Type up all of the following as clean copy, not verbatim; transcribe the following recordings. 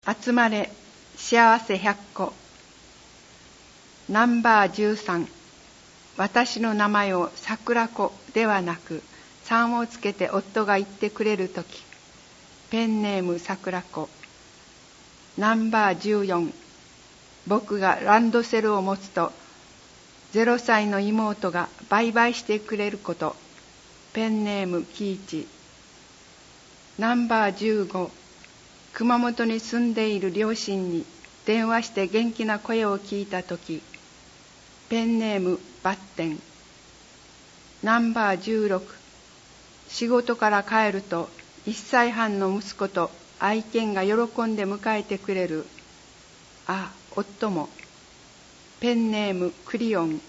集まれ幸せ100個。ナンバー13。私の名前を桜子ではなく3をつけて夫が言ってくれるとき。ペンネーム桜子。ナンバー14。僕がランドセルを持つと0歳の妹がバイバイしてくれること。ペンネーム喜一。ナンバー15。熊本に住んでいる両親に電話して元気な声を聞いたとき。ペンネームバッテン。ナンバー16。仕事から帰ると1歳半の息子と愛犬が喜んで迎えてくれる。あ、夫も。ペンネームクリオン。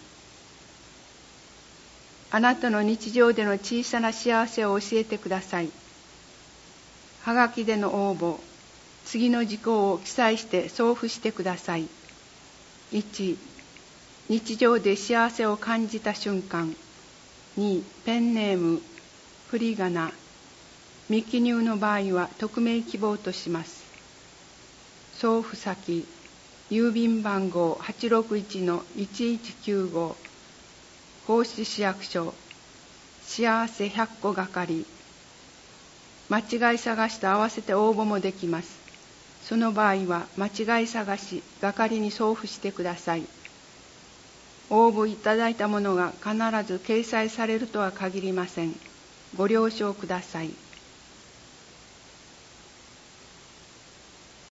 あなたの日常での小さな幸せを教えてください。はがきでの応募。次の事項を記載して送付してください。1、日常で幸せを感じた瞬間。2、ペンネーム、振り仮名。未記入の場合は匿名希望とします。送付先、郵便番号 861-1195、奉仕市役所、幸せ100個係。間違い探しと合わせて応募もできます。その場合は間違い探し係に送付してください。応募いただいたものが必ず掲載されるとは限りません。ご了承ください。